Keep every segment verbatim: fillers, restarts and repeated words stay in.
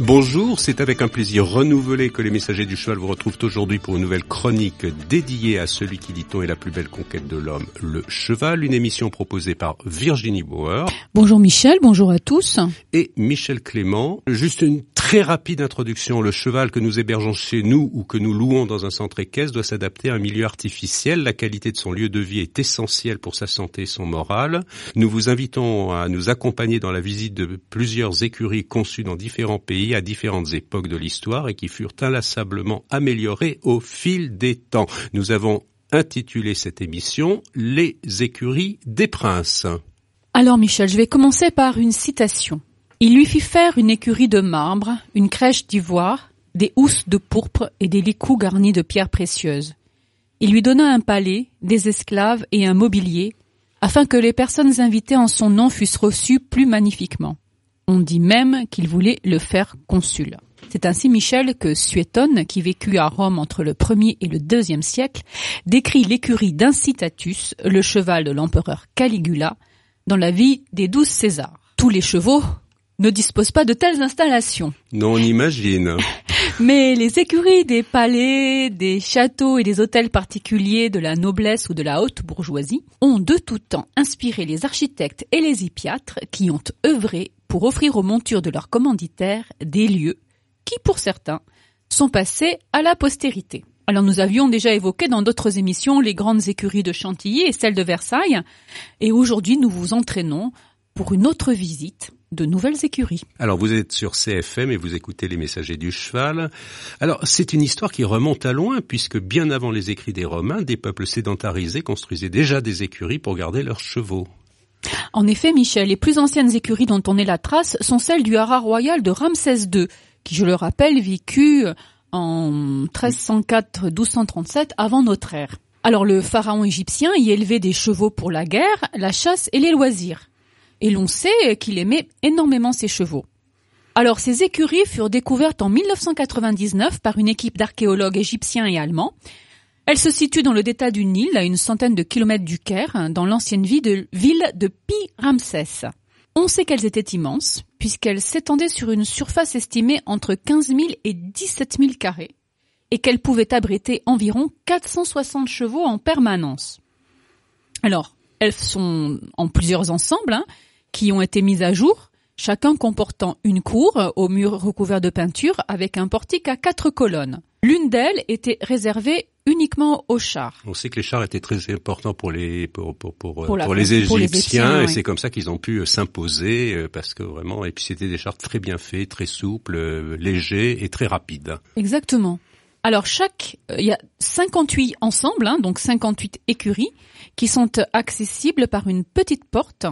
Bonjour, c'est avec un plaisir renouvelé que les Messagers du Cheval vous retrouvent aujourd'hui pour une nouvelle chronique dédiée à celui qui, dit-on, est la plus belle conquête de l'homme, le cheval. Une émission proposée par Virginie Bauer. Bonjour Michel, bonjour à tous. Et Michel Clément. Juste une très rapide introduction. Le cheval que nous hébergeons chez nous ou que nous louons dans un centre équestre doit s'adapter à un milieu artificiel. La qualité de son lieu de vie est essentielle pour sa santé et son moral. Nous vous invitons à nous accompagner dans la visite de plusieurs écuries conçues dans différents pays à différentes époques de l'histoire et qui furent inlassablement améliorées au fil des temps. Nous avons intitulé cette émission « Les écuries des princes ». Alors Michel, je vais commencer par une citation. Il lui fit faire une écurie de marbre, une crèche d'ivoire, des housses de pourpre et des licous garnis de pierres précieuses. Il lui donna un palais, des esclaves et un mobilier, afin que les personnes invitées en son nom fussent reçues plus magnifiquement. On dit même qu'il voulait le faire consul. C'est ainsi, Michel, que Suétone, qui vécut à Rome entre le premier et le deuxième siècle, décrit l'écurie d'Incitatus, le cheval de l'empereur Caligula, dans la vie des douze Césars. Tous les chevaux ne disposent pas de telles installations. Non, on imagine. Mais les écuries des palais, des châteaux et des hôtels particuliers de la noblesse ou de la haute bourgeoisie ont de tout temps inspiré les architectes et les hippiâtres qui ont œuvré pour offrir aux montures de leurs commanditaires des lieux qui, pour certains, sont passés à la postérité. Alors nous avions déjà évoqué dans d'autres émissions les grandes écuries de Chantilly et celles de Versailles, et aujourd'hui nous vous entraînons pour une autre visite de nouvelles écuries. Alors vous êtes sur C F M et vous écoutez les Messagers du Cheval. Alors c'est une histoire qui remonte à loin puisque bien avant les écrits des Romains, des peuples sédentarisés construisaient déjà des écuries pour garder leurs chevaux. En effet, Michel, les plus anciennes écuries dont on ait la trace sont celles du haras royal de Ramsès deux, qui, je le rappelle, vécut en treize cent quatre à douze cent trente-sept avant notre ère. Alors le pharaon égyptien y élevait des chevaux pour la guerre, la chasse et les loisirs. Et l'on sait qu'il aimait énormément ses chevaux. Alors ces écuries furent découvertes en mille neuf cent quatre-vingt-dix-neuf par une équipe d'archéologues égyptiens et allemands. Elles se situent dans le delta du Nil, à une centaine de kilomètres du Caire, dans l'ancienne ville de, ville de Pi-Ramsès. On sait qu'elles étaient immenses, puisqu'elles s'étendaient sur une surface estimée entre quinze mille et dix-sept mille carrés, et qu'elles pouvaient abriter environ quatre cent soixante chevaux en permanence. Alors, elles sont en plusieurs ensembles, hein, qui ont été mis à jour, chacun comportant une cour aux murs recouverts de peinture avec un portique à quatre colonnes. L'une d'elles était réservée uniquement aux chars. On sait que les chars étaient très importants pour les pour pour pour, pour, la, pour les Égyptiens pour les Égyptiens, et oui. C'est comme ça qu'ils ont pu s'imposer parce que vraiment et puis c'était des chars très bien faits, très souples, légers et très rapides. Exactement. Alors chaque il y a cinquante-huit ensembles, hein, donc cinquante-huit écuries qui sont accessibles par une petite porte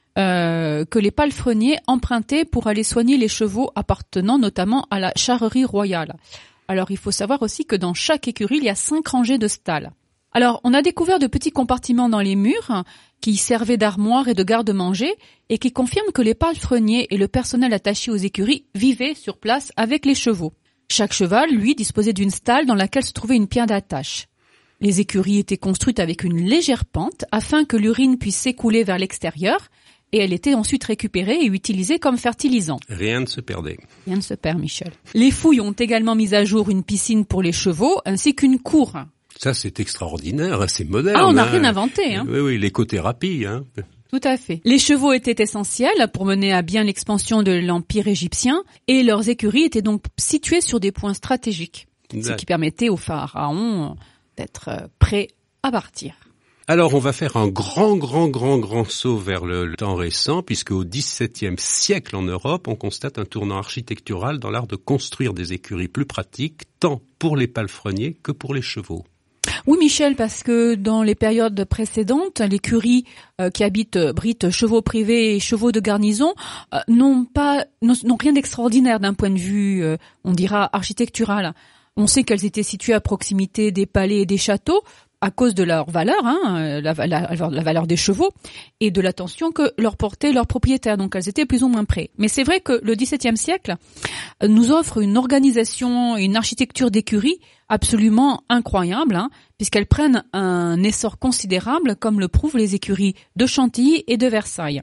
euh, que les palefreniers empruntaient pour aller soigner les chevaux appartenant notamment à la charrerie royale. Alors, il faut savoir aussi que dans chaque écurie, il y a cinq rangées de stalles. Alors, on a découvert de petits compartiments dans les murs qui servaient d'armoire et de garde-manger et qui confirment que les palefreniers et le personnel attaché aux écuries vivaient sur place avec les chevaux. Chaque cheval, lui, disposait d'une stalle dans laquelle se trouvait une pierre d'attache. Les écuries étaient construites avec une légère pente afin que l'urine puisse s'écouler vers l'extérieur et elle était ensuite récupérée et utilisée comme fertilisant. Rien ne se perdait. Rien ne se perd, Michel. Les fouilles ont également mis à jour une piscine pour les chevaux, ainsi qu'une cour. Ça, c'est extraordinaire, c'est moderne. Ah, on n'a hein. rien inventé. Hein. Oui, oui, l'écothérapie. Hein. Tout à fait. Les chevaux étaient essentiels pour mener à bien l'expansion de l'Empire égyptien, et leurs écuries étaient donc situées sur des points stratégiques, ce qui permettait aux pharaons d'être prêts à partir. Alors, on va faire un grand, grand, grand, grand saut vers le, le temps récent, puisque au dix-septième siècle en Europe, on constate un tournant architectural dans l'art de construire des écuries plus pratiques, tant pour les palefreniers que pour les chevaux. Oui, Michel, parce que dans les périodes précédentes, l'écurie euh, qui habite, abrite chevaux privés et chevaux de garnison euh, n'ont pas, n'ont rien d'extraordinaire d'un point de vue, euh, on dira, architectural. On sait qu'elles étaient situées à proximité des palais et des châteaux, à cause de leur valeur, hein, la, la, la valeur des chevaux, et de l'attention que leur portaient leurs propriétaires. Donc elles étaient plus ou moins près. Mais c'est vrai que le dix-septième siècle nous offre une organisation, une architecture d'écurie absolument incroyable, hein, puisqu'elles prennent un essor considérable, comme le prouvent les écuries de Chantilly et de Versailles.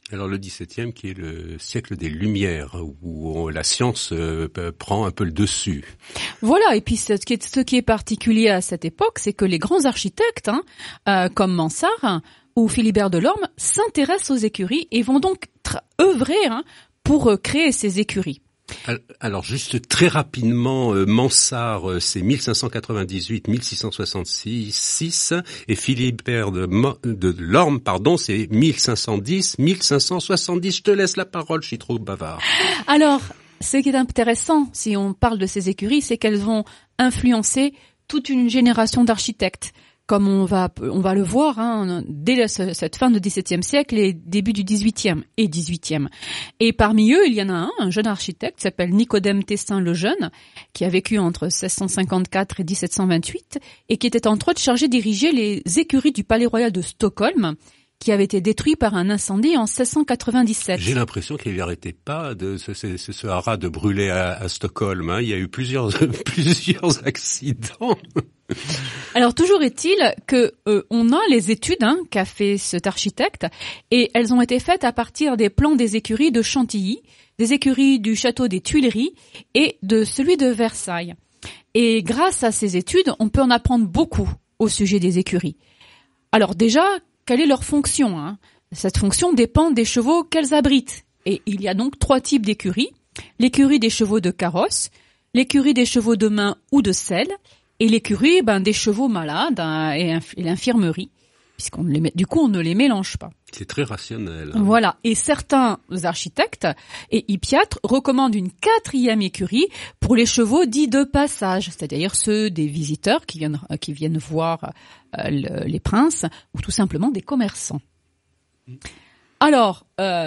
Alors le dix-septième qui est le siècle des Lumières, où on, la science euh, prend un peu le dessus. Voilà, et puis ce qui est, ce qui est particulier à cette époque, c'est que les grands architectes, hein, euh, comme Mansart ou Philibert Delorme, s'intéressent aux écuries et vont donc tra- œuvrer hein, pour euh, créer ces écuries. Alors juste très rapidement, euh, Mansart euh, c'est mille cinq cent quatre-vingt-dix-huit à mille six cent soixante-six et Philibert de, Mo- de Lorme, pardon, c'est mille cinq cent dix à mille cinq cent soixante-dix. Je te laisse la parole, je suis trop bavard. Alors, ce qui est intéressant, si on parle de ces écuries, c'est qu'elles vont influencer toute une génération d'architectes. Comme on va on va le voir hein, dès la, cette fin du dix-septième siècle et début du dix-huitième et dix-huitième. Et parmi eux, il y en a un, un jeune architecte qui s'appelle Nicodème Tessin le Jeune, qui a vécu entre seize cent cinquante-quatre et dix-sept cent vingt-huit et qui était entre autres chargé de diriger les écuries du Palais Royal de Stockholm, qui avait été détruit par un incendie en seize cent quatre-vingt-dix-sept. J'ai l'impression qu'il n'arrêtait pas de ce, ce, ce haras de brûler à, à Stockholm. Hein. Il y a eu plusieurs plusieurs accidents. Alors toujours est-il que euh, on a les études hein, qu'a fait cet architecte et elles ont été faites à partir des plans des écuries de Chantilly, des écuries du château des Tuileries et de celui de Versailles. Et grâce à ces études, on peut en apprendre beaucoup au sujet des écuries. Alors déjà, quelle est leur fonction hein? Cette fonction dépend des chevaux qu'elles abritent. Et il y a donc trois types d'écuries. L'écurie des chevaux de carrosse, l'écurie des chevaux de main ou de selle, et l'écurie ben, des chevaux malades hein, et, inf- et l'infirmerie, puisqu'on les met, du coup on ne les mélange pas. C'est très rationnel. Hein. Voilà. Et certains architectes et hippiatres recommandent une quatrième écurie pour les chevaux dits de passage, c'est-à-dire ceux des visiteurs qui viennent qui viennent voir euh, le, les princes ou tout simplement des commerçants. Alors,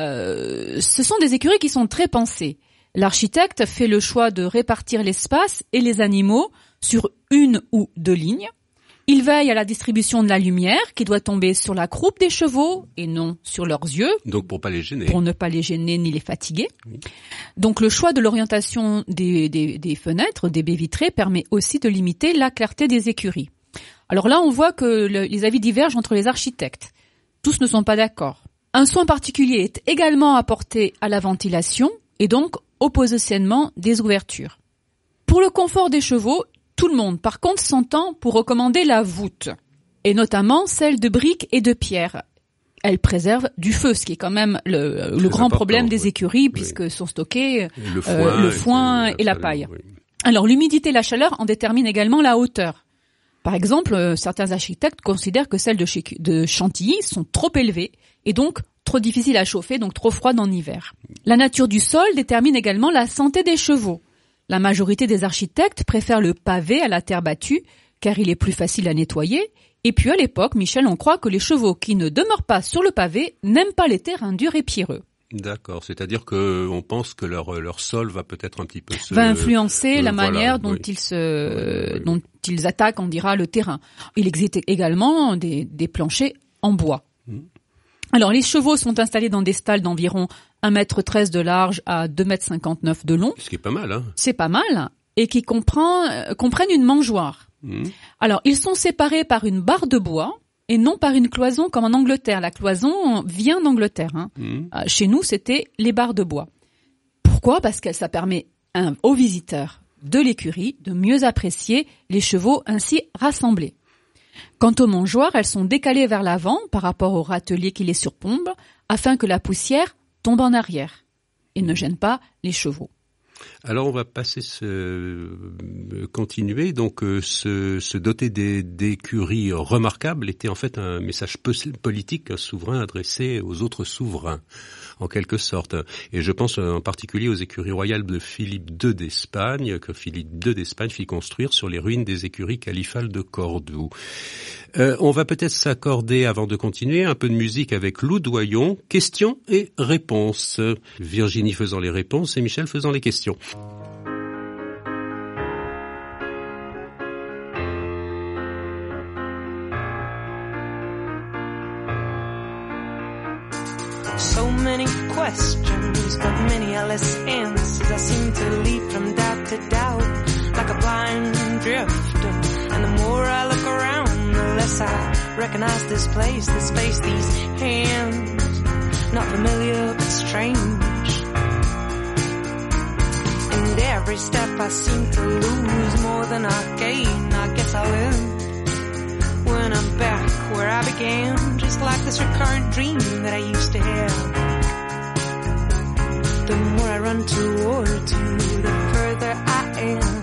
euh, ce sont des écuries qui sont très pensées. L'architecte fait le choix de répartir l'espace et les animaux sur une ou deux lignes. Il veille à la distribution de la lumière qui doit tomber sur la croupe des chevaux et non sur leurs yeux. Donc pour pas les gêner. Pour ne pas les gêner ni les fatiguer. Oui. Donc le choix de l'orientation des, des, des fenêtres, des baies vitrées, permet aussi de limiter la clarté des écuries. Alors là, on voit que le, les avis divergent entre les architectes. Tous ne sont pas d'accord. Un soin particulier est également apporté à la ventilation et donc au positionnement des ouvertures. Pour le confort des chevaux, tout le monde, par contre, s'entend pour recommander la voûte, et notamment celle de briques et de pierres. Elle préserve du feu, ce qui est quand même le, le grand problème des écuries, oui. puisque sont stockés le foin, euh, le foin et, et la paille. Oui. Alors, l'humidité et la chaleur en déterminent également la hauteur. Par exemple, euh, certains architectes considèrent que celles de, chez, de Chantilly sont trop élevées, et donc trop difficiles à chauffer, donc trop froides en hiver. La nature du sol détermine également la santé des chevaux. La majorité des architectes préfèrent le pavé à la terre battue, car il est plus facile à nettoyer. Et puis à l'époque, Michel, on croit que les chevaux qui ne demeurent pas sur le pavé n'aiment pas les terrains durs et pierreux. D'accord, c'est-à-dire que on pense que leur leur sol va peut-être un petit peu se... va influencer euh, la voilà, manière dont oui. ils se, oui, oui. dont ils attaquent, on dira, le terrain. Il existe également des, des planchers en bois. Mmh. Alors, les chevaux sont installés dans des stalles d'environ un mètre treize de large à deux mètres cinquante-neuf de long. Ce qui est pas mal, hein. C'est pas mal. Et qui comprend, euh, comprennent une mangeoire. Mmh. Alors, ils sont séparés par une barre de bois et non par une cloison comme en Angleterre. La cloison vient d'Angleterre. Hein. Mmh. Euh, chez nous, c'était les barres de bois. Pourquoi ? Parce que ça permet un, aux visiteurs de l'écurie de mieux apprécier les chevaux ainsi rassemblés. Quant aux mangeoires, elles sont décalées vers l'avant par rapport au râtelier qui les surplombe afin que la poussière tombe en arrière et ne gêne pas les chevaux. Alors on va passer ce euh, continuer donc euh, se, se doter des, d'écuries remarquables était en fait un message politique souverain adressé aux autres souverains en quelque sorte, et je pense en particulier aux écuries royales de Philippe deux d'Espagne que Philippe deux d'Espagne fit construire sur les ruines des écuries califales de Cordoue. Euh, on va peut-être s'accorder avant de continuer un peu de musique avec Lou Doyon, questions et réponses. Virginie faisant les réponses et Michel faisant les questions. So many questions, but many are less answers. I seem to leap from doubt to doubt, like a blind drifter. And the more I look around, the less I recognize this place, this space, these hands. Not familiar strange. And every step I seem to lose more than I gain. I guess I'll end when I'm back where I began, just like this recurrent dream that I used to have. The more I run towards you, the further I am.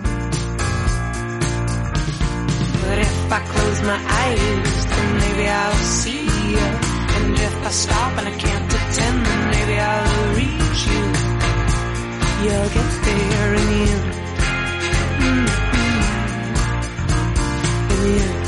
But if I close my eyes, then maybe I'll see you. And if I stop and I count to ten, then maybe I'll reach you. You'll get there in the end. Mm-hmm. In the end.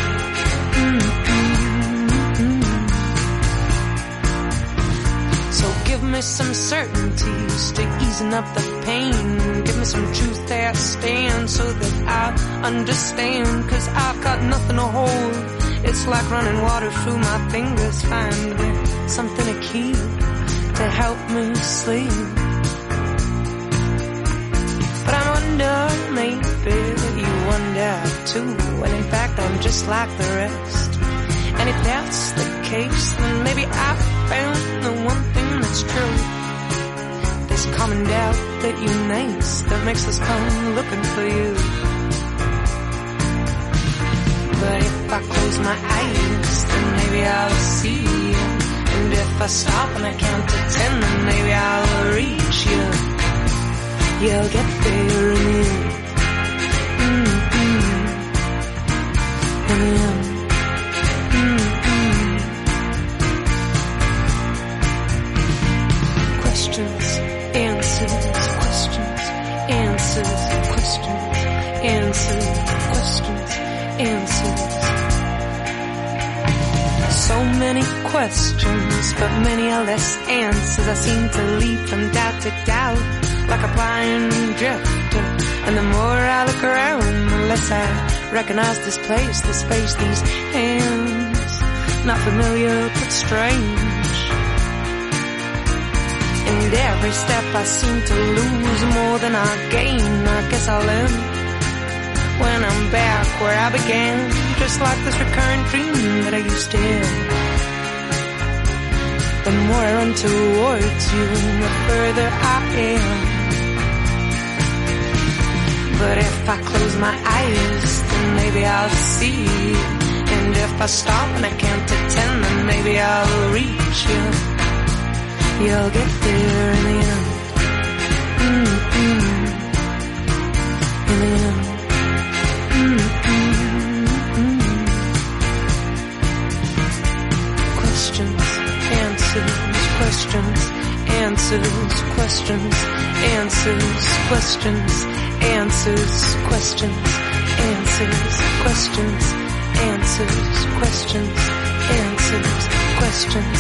Give me some certainties to easing up the pain. Give me some truth that stands so that I understand. Cause I've got nothing to hold. It's like running water through my fingers. Find me something to keep to help me sleep. But I wonder, maybe you wonder too. And in fact I'm just like the rest. And if that's the case, then maybe I found the one thing that's true. This common doubt that unites, that makes us come looking for you. But if I close my eyes, then maybe I'll see you. And if I stop and I count to ten, then maybe I'll reach you. You'll get there in the end. Mm-hmm. In the end. Questions, answers, questions, answers, questions, answers, questions, answers. So many questions, but many are less answers. I seem to leap from doubt to doubt, like a blind drifter. And the more I look around, the less I recognize this place, this space, these hands. Not familiar, but strange. And every step I seem to lose more than I gain. I guess I'll end when I'm back where I began, just like this recurrent dream that I used to have. The more I run towards you, the further I am. But if I close my eyes, then maybe I'll see you. And if I stop and I count to ten, then maybe I'll reach you. You'll get there in the end. Mm-hmm. In the end. Mm-hmm. Questions, answers, questions, answers, questions, answers, questions, answers, questions, answers, questions, answers, questions, answers, questions.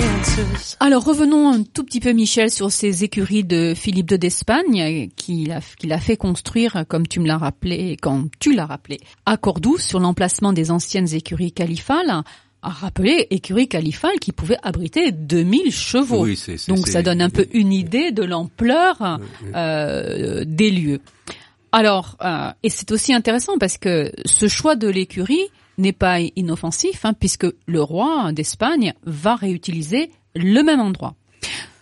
Alors revenons un tout petit peu, Michel, sur ces écuries de Philippe deux d'Espagne qu'il a, qu'il a fait construire, comme tu me l'as rappelé, quand tu l'as rappelé, à Cordoue, sur l'emplacement des anciennes écuries califales. A rappelé écurie califale qui pouvait abriter deux mille chevaux. Oui, c'est, c'est, Donc c'est, ça donne un peu une idée de l'ampleur oui, oui. Euh, des lieux. Alors, euh, et c'est aussi intéressant parce que ce choix de l'écurie n'est pas inoffensif, hein, puisque le roi d'Espagne va réutiliser le même endroit. Pourquoi ?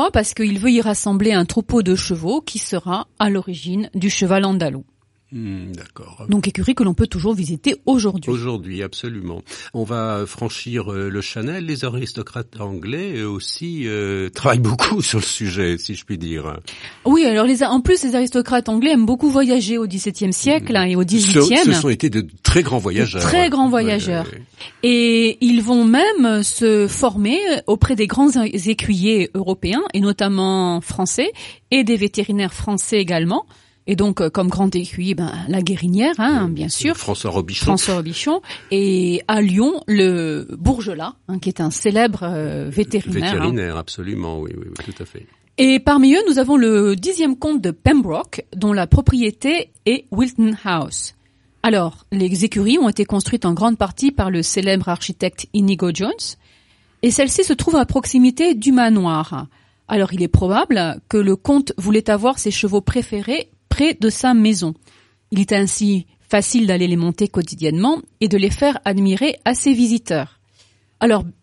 Parce qu'il veut y rassembler un troupeau de chevaux qui sera à l'origine du cheval andalou. Mmh, d'accord. Donc écurie que l'on peut toujours visiter aujourd'hui. Aujourd'hui, absolument. On va franchir euh, le Channel. Les aristocrates anglais eux aussi euh, travaillent beaucoup sur le sujet, si je puis dire. Oui, alors les, en plus les aristocrates anglais aiment beaucoup voyager au dix-septième siècle mmh. hein, et au dix-huitième. Ce, ce sont été de très grands voyageurs. De très grands voyageurs. Ouais, ouais. Et ils vont même se former auprès des grands écuyers européens, et notamment français, et des vétérinaires français également. Et donc, comme grand écuyer, ben, la Guérinière, hein, bien sûr. François Robichon. François Robichon. Et à Lyon, le Bourgelat, hein, qui est un célèbre euh, vétérinaire. Vétérinaire, hein. Absolument, oui, oui, oui, tout à fait. Et parmi eux, nous avons le dixième comte de Pembroke, dont la propriété est Wilton House. Alors, les écuries ont été construites en grande partie par le célèbre architecte Inigo Jones, et celle-ci se trouve à proximité du manoir. Alors, il est probable que le comte voulait avoir ses chevaux préférés près de sa maison. Il est ainsi facile d'aller les monter quotidiennement et de les faire admirer à ses visiteurs. Alors,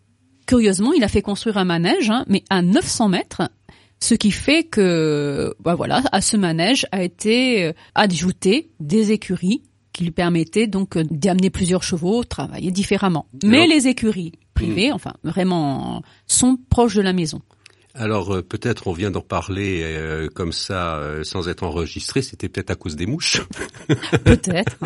curieusement, il a fait construire un manège, hein, mais à neuf cents mètres, ce qui fait que, bah voilà, à ce manège a été ajouté des écuries qui lui permettaient donc d'amener plusieurs chevaux, travailler différemment. Mais Alors, les écuries privées, mmh. enfin vraiment, sont proches de la maison. Alors euh, peut-être on vient d'en parler euh, comme ça euh, sans être enregistré, c'était peut-être à cause des mouches. Peut-être.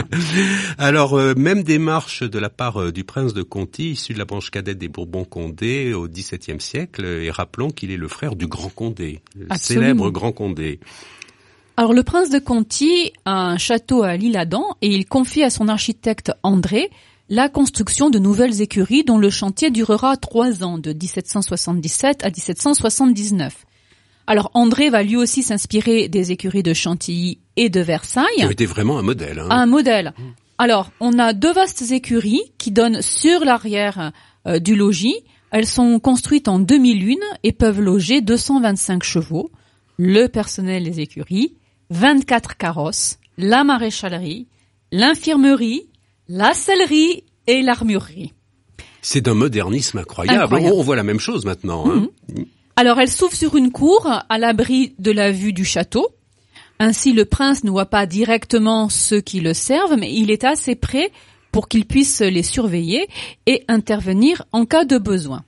Alors euh, même démarche de la part euh, du prince de Conti, issu de la branche cadette des Bourbons-Condé au dix-septième siècle, et rappelons qu'il est le frère du Grand Condé, le Absolument. célèbre Grand Condé. Alors le prince de Conti a un château à l'Isle-Adam et il confie à son architecte André la construction de nouvelles écuries dont le chantier durera trois ans, de dix-sept cent soixante-dix-sept à dix-sept cent soixante-dix-neuf. Alors André va lui aussi s'inspirer des écuries de Chantilly et de Versailles. Qui ont été vraiment un modèle. Hein. Un modèle. Alors on a deux vastes écuries qui donnent sur l'arrière euh, du logis. Elles sont construites en deux mille un et peuvent loger deux cent vingt-cinq chevaux, le personnel des écuries, vingt-quatre carrosses, la maréchalerie, l'infirmerie, la sellerie et l'armurerie. C'est d'un modernisme incroyable. incroyable. On voit la même chose maintenant. Hein. Mmh. Alors, elle s'ouvre sur une cour à l'abri de la vue du château. Ainsi, le prince ne voit pas directement ceux qui le servent, mais il est assez près pour qu'il puisse les surveiller et intervenir en cas de besoin.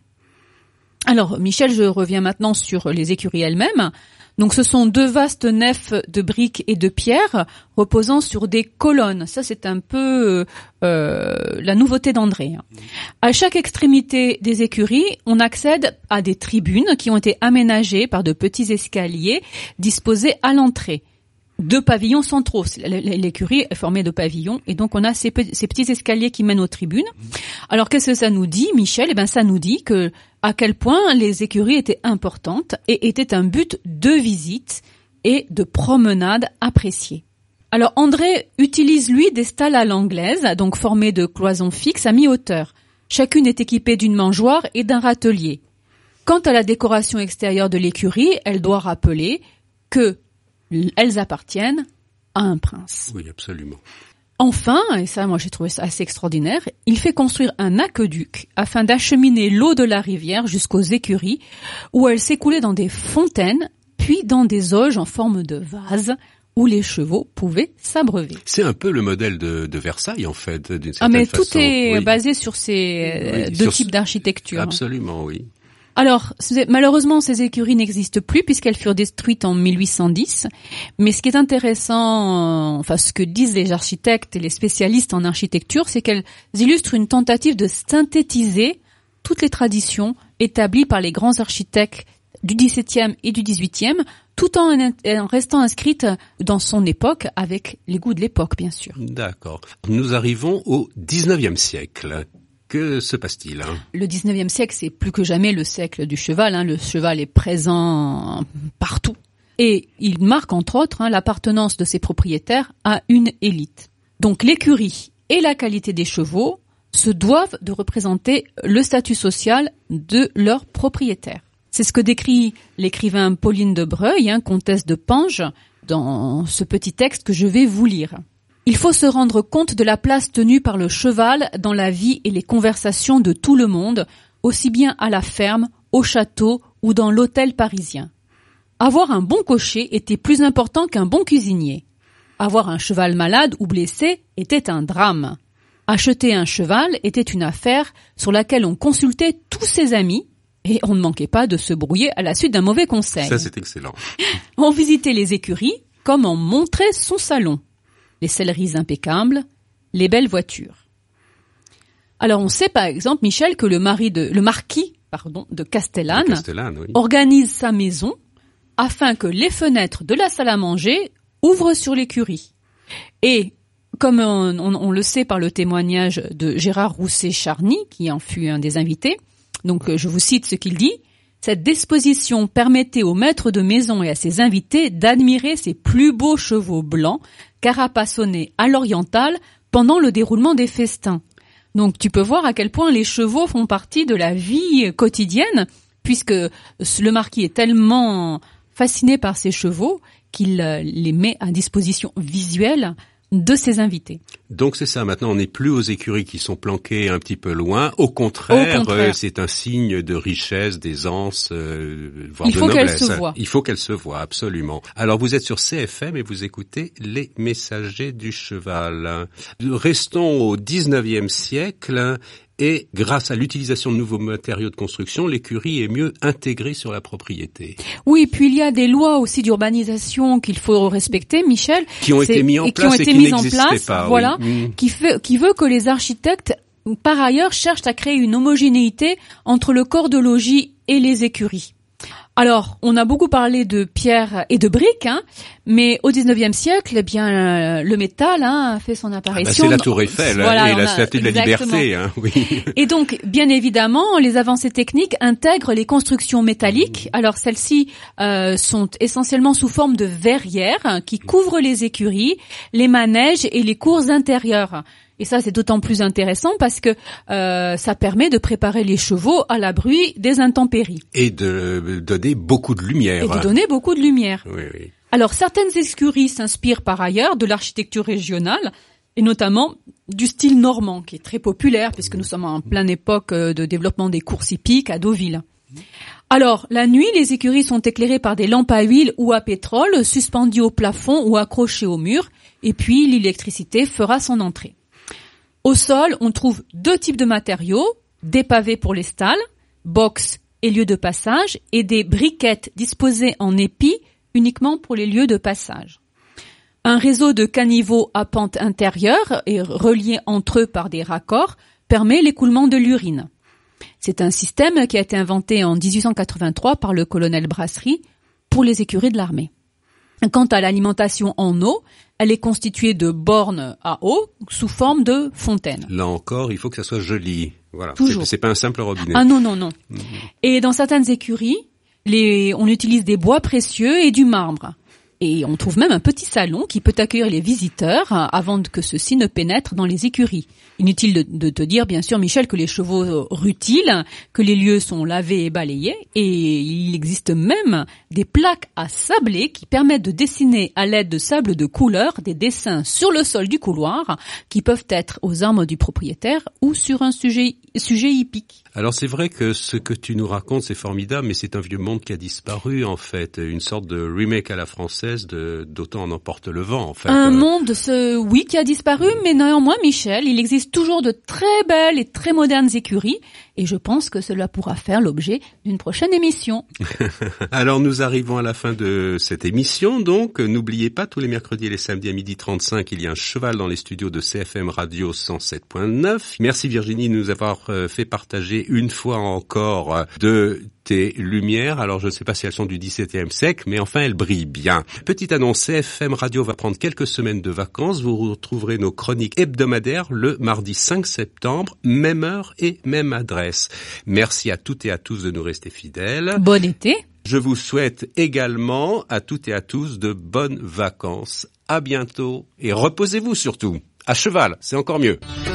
Alors, Michel, je reviens maintenant sur les écuries elles-mêmes. Donc, ce sont deux vastes nefs de briques et de pierre reposant sur des colonnes. Ça, c'est un peu euh, la nouveauté d'André. À chaque extrémité des écuries, on accède à des tribunes qui ont été aménagées par de petits escaliers disposés à l'entrée. Deux pavillons centraux. L'écurie est formée de pavillons et donc on a ces, ces petits escaliers qui mènent aux tribunes. Alors qu'est-ce que ça nous dit, Michel? Eh ben ça nous dit que à quel point les écuries étaient importantes et étaient un but de visite et de promenade apprécié. Alors André utilise lui des stalles à l'anglaise, donc formées de cloisons fixes à mi-hauteur. Chacune est équipée d'une mangeoire et d'un râtelier. Quant à la décoration extérieure de l'écurie, elle doit rappeler que elles appartiennent à un prince. Oui, absolument. Enfin, et ça, moi, j'ai trouvé ça assez extraordinaire, il fait construire un aqueduc afin d'acheminer l'eau de la rivière jusqu'aux écuries où elle s'écoulait dans des fontaines, puis dans des auges en forme de vase où les chevaux pouvaient s'abreuver. C'est un peu le modèle de, de Versailles, en fait, d'une certaine façon. Ah, mais façon. tout est oui. basé sur ces oui, deux sur types d'architecture. Absolument, oui. Alors, malheureusement, ces écuries n'existent plus puisqu'elles furent détruites en mille huit cent dix. Mais ce qui est intéressant, enfin, ce que disent les architectes et les spécialistes en architecture, c'est qu'elles illustrent une tentative de synthétiser toutes les traditions établies par les grands architectes du dix-septième et du dix-huitième, tout en, en restant inscrites dans son époque, avec les goûts de l'époque, bien sûr. D'accord. Nous arrivons au dix-neuvième siècle. Que se passe-t-il hein Le dix-neuvième siècle, c'est plus que jamais le siècle du cheval. Hein. Le cheval est présent partout. Et il marque, entre autres, hein, l'appartenance de ses propriétaires à une élite. Donc l'écurie et la qualité des chevaux se doivent de représenter le statut social de leurs propriétaires. C'est ce que décrit l'écrivain Pauline de Breuil, hein, comtesse de Pange, dans ce petit texte que je vais vous lire. Il faut se rendre compte de la place tenue par le cheval dans la vie et les conversations de tout le monde, aussi bien à la ferme, au château ou dans l'hôtel parisien. Avoir un bon cocher était plus important qu'un bon cuisinier. Avoir un cheval malade ou blessé était un drame. Acheter un cheval était une affaire sur laquelle on consultait tous ses amis et on ne manquait pas de se brouiller à la suite d'un mauvais conseil. Ça, c'est excellent. On visitait les écuries comme on montrait son salon. Les selleries impeccables, les belles voitures. Alors on sait par exemple, Michel, que le mari de le marquis, pardon, de Castellane, de Castellane oui. organise sa maison afin que les fenêtres de la salle à manger ouvrent sur l'écurie. Et comme on, on, on le sait par le témoignage de Gérard Rousset-Charny, qui en fut un des invités, donc je vous cite ce qu'il dit. Cette disposition permettait au maître de maison et à ses invités d'admirer ses plus beaux chevaux blancs, carapassonnés à l'orientale pendant le déroulement des festins. Donc tu peux voir à quel point les chevaux font partie de la vie quotidienne, puisque le marquis est tellement fasciné par ses chevaux qu'il les met à disposition visuelle de ses invités. Donc c'est ça, maintenant on n'est plus aux écuries qui sont planquées un petit peu loin, au contraire, Au contraire. Euh, c'est un signe de richesse, d'aisance, euh, voire Il de faut qu'elle noblesse. se voie. Il faut qu'elle se voie, absolument. Alors vous êtes sur C F M et vous écoutez Les Messagers du Cheval. Restons au dix-neuvième siècle. Et grâce à l'utilisation de nouveaux matériaux de construction, l'écurie est mieux intégrée sur la propriété. Oui, puis il y a des lois aussi d'urbanisation qu'il faut respecter, Michel. Qui ont C'est- été mis en et place qui ont et été qui mises en n'existaient place, pas. voilà, oui. Mm. qui fait, qui veut que les architectes, par ailleurs, cherchent à créer une homogénéité entre le corps de logis et les écuries. Alors, on a beaucoup parlé de pierre et de briques, hein, mais au dix-neuvième siècle, eh bien, euh, le métal hein, a fait son Ah bah, apparition. c'est la Tour Eiffel Voilà, hein, et on la a- Statue de la exactement. Liberté. Hein, oui. Et donc, bien évidemment, les avancées techniques intègrent les constructions métalliques. Alors, celles-ci euh, sont essentiellement sous forme de verrières hein, qui couvrent les écuries, les manèges et les cours intérieures. Et ça, c'est d'autant plus intéressant parce que euh, ça permet de préparer les chevaux à l'abri des intempéries Et de donner beaucoup de lumière. et de donner beaucoup de lumière. Oui, oui. Alors, certaines écuries s'inspirent par ailleurs de l'architecture régionale et notamment du style normand, qui est très populaire puisque nous sommes en pleine époque euh, de développement des courses hippiques à Deauville. Alors, la nuit, les écuries sont éclairées par des lampes à huile ou à pétrole suspendues au plafond ou accrochées au mur, et puis l'électricité fera son entrée. Au sol, on trouve deux types de matériaux, des pavés pour les stalles, box et lieux de passage, et des briquettes disposées en épi uniquement pour les lieux de passage. Un réseau de caniveaux à pente intérieure et reliés entre eux par des raccords permet l'écoulement de l'urine. C'est un système qui a été inventé en dix-huit cent quatre-vingt-trois par le colonel Brasserie pour les écuries de l'armée. Quant à l'alimentation en eau, elle est constituée de bornes à eau sous forme de fontaines. Là encore, il faut que ça soit joli. Voilà. Toujours. C'est, c'est pas un simple robinet. Ah non, non, non. Mmh. Et dans certaines écuries, les, on utilise des bois précieux et du marbre. Et on trouve même un petit salon qui peut accueillir les visiteurs hein, avant que ceux-ci ne pénètrent dans les écuries. Inutile de, de te dire, bien sûr, Michel, que les chevaux rutilent, que les lieux sont lavés et balayés. Et il existe même des plaques à sabler qui permettent de dessiner à l'aide de sable de couleur des dessins sur le sol du couloir qui peuvent être aux armes du propriétaire ou sur un sujet, sujet hippique. Alors c'est vrai que ce que tu nous racontes, c'est formidable, mais c'est un vieux monde qui a disparu en fait, une sorte de remake à la française de d'Autant en emporte le vent en fait. Un monde, ce, oui, qui a disparu, mais néanmoins, Michel, il existe toujours de très belles et très modernes écuries, et je pense que cela pourra faire l'objet d'une prochaine émission. Alors nous arrivons à la fin de cette émission, donc n'oubliez pas, tous les mercredis et les samedis à midi trente-cinq, il y a un cheval dans les studios de C F M Radio cent sept point neuf. Merci Virginie de nous avoir fait partager une fois encore de tes lumières. Alors je ne sais pas si elles sont du dix-septième siècle, mais enfin elles brillent bien. Petite annonce, C F M Radio va prendre quelques semaines de vacances. Vous retrouverez nos chroniques hebdomadaires le mardi cinq septembre, même heure et même adresse. Merci à toutes et à tous de nous rester fidèles. Bon été. Je vous souhaite également à toutes et à tous de bonnes vacances. À bientôt et reposez-vous surtout. À cheval, c'est encore mieux.